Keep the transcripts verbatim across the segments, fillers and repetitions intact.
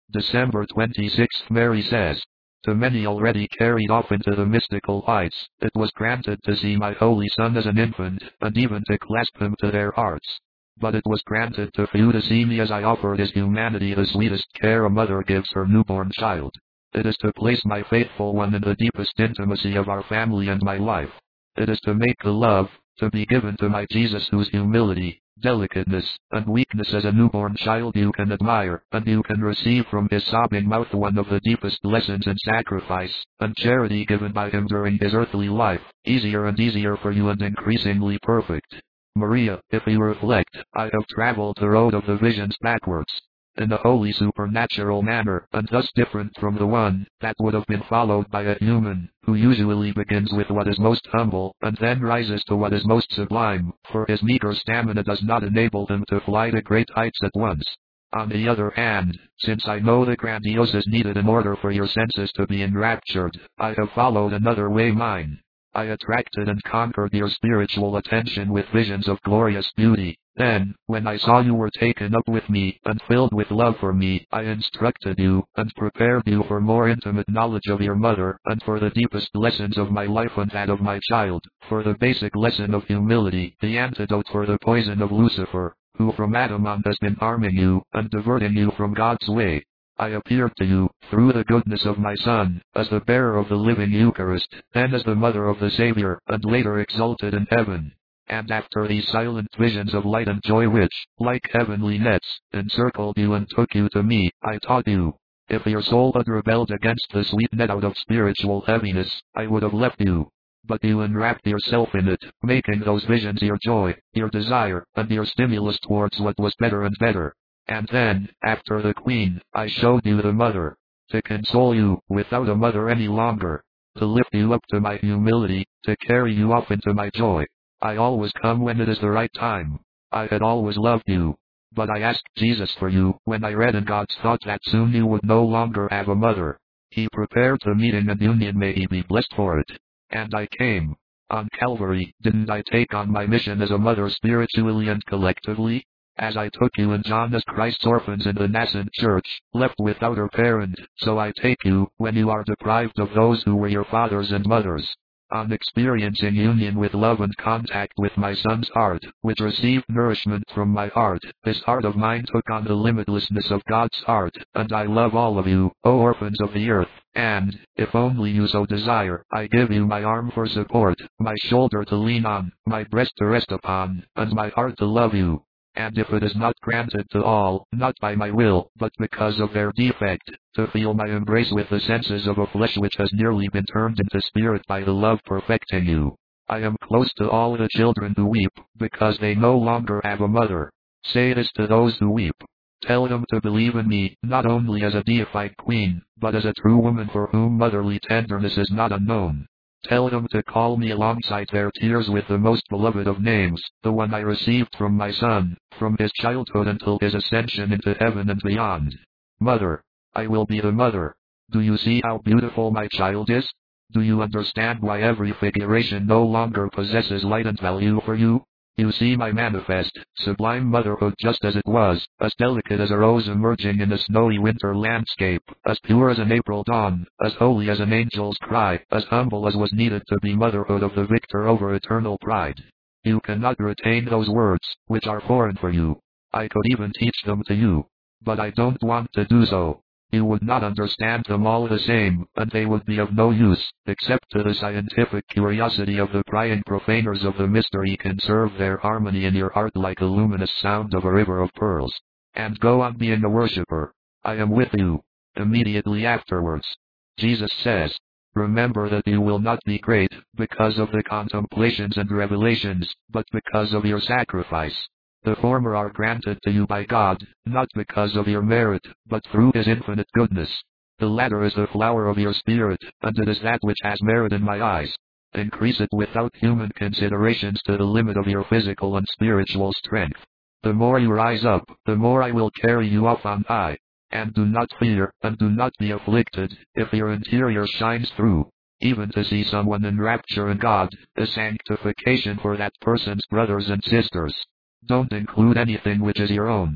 December twenty-sixth. Mary says, to many already carried off into the mystical heights, it was granted to see my Holy Son as an infant, and even to clasp him to their hearts. But it was granted to few to see me as I offered his humanity the sweetest care a mother gives her newborn child. It is to place my faithful one in the deepest intimacy of our family and my life. It is to make the love, to be given to my Jesus whose humility, delicateness, and weakness as a newborn child you can admire, and you can receive from his sobbing mouth one of the deepest lessons in sacrifice and charity given by him during his earthly life, easier and easier for you and increasingly perfect. Maria, if you reflect, I have traveled the road of the visions backwards, in a wholly supernatural manner, and thus different from the one that would have been followed by a human, who usually begins with what is most humble, and then rises to what is most sublime, for his meager stamina does not enable him to fly to great heights at once. On the other hand, since I know the grandiose is needed in order for your senses to be enraptured, I have followed another way mine. I attracted and conquered your spiritual attention with visions of glorious beauty. Then, when I saw you were taken up with me, and filled with love for me, I instructed you, and prepared you for more intimate knowledge of your mother, and for the deepest lessons of my life and that of my child, for the basic lesson of humility, the antidote for the poison of Lucifer, who from Adam on has been harming you, and diverting you from God's way. I appeared to you, through the goodness of my Son, as the bearer of the living Eucharist, then as the mother of the Savior, and later exalted in heaven. And after these silent visions of light and joy which, like heavenly nets, encircled you and took you to me, I taught you. If your soul had rebelled against the sweet net out of spiritual heaviness, I would have left you. But you enwrapped yourself in it, making those visions your joy, your desire, and your stimulus towards what was better and better. And then, after the Queen, I showed you the Mother, to console you, without a mother any longer, to lift you up to my humility, to carry you off into my joy. I always come when it is the right time. I had always loved you. But I asked Jesus for you, when I read in God's thought that soon you would no longer have a mother. He prepared the meeting and union, may he be blessed for it. And I came. On Calvary, didn't I take on my mission as a mother spiritually and collectively? As I took you and John as Christ's orphans in the nascent church, left without a parent, so I take you, when you are deprived of those who were your fathers and mothers. On experiencing union with love and contact with my Son's heart, which received nourishment from my heart, this heart of mine took on the limitlessness of God's heart, and I love all of you, O orphans of the earth, and, if only you so desire, I give you my arm for support, my shoulder to lean on, my breast to rest upon, and my heart to love you. And if it is not granted to all, not by my will, but because of their defect, to feel my embrace with the senses of a flesh which has nearly been turned into spirit by the love perfecting you, I am close to all the children who weep, because they no longer have a mother. Say this to those who weep. Tell them to believe in me, not only as a deified queen, but as a true woman for whom motherly tenderness is not unknown. Tell them to call me alongside their tears with the most beloved of names, the one I received from my Son, from his childhood until his ascension into heaven and beyond. Mother, I will be the mother. Do you see how beautiful my child is? Do you understand why every figuration no longer possesses light and value for you? You see my manifest, sublime motherhood just as it was, as delicate as a rose emerging in a snowy winter landscape, as pure as an April dawn, as holy as an angel's cry, as humble as was needed to be motherhood of the victor over eternal pride. You cannot retain those words, which are foreign for you. I could even teach them to you. But I don't want to do so. You would not understand them all the same, and they would be of no use, except to the scientific curiosity of the prying profaners of the mystery conserve their harmony in your heart like a luminous sound of a river of pearls. And go on being a worshipper. I am with you. Immediately afterwards. Jesus says, remember that you will not be great, because of the contemplations and revelations, but because of your sacrifice. The former are granted to you by God, not because of your merit, but through his infinite goodness. The latter is the flower of your spirit, and it is that which has merit in my eyes. Increase it without human considerations to the limit of your physical and spiritual strength. The more you rise up, the more I will carry you up on high. And do not fear, and do not be afflicted, if your interior shines through. Even to see someone in rapture in God, is sanctification for that person's brothers and sisters. Don't include anything which is your own.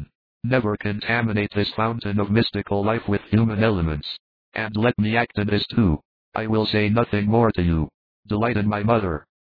Never contaminate this fountain of mystical life with human elements. And let me act in this too. I will say nothing more to you. Delight in my mother.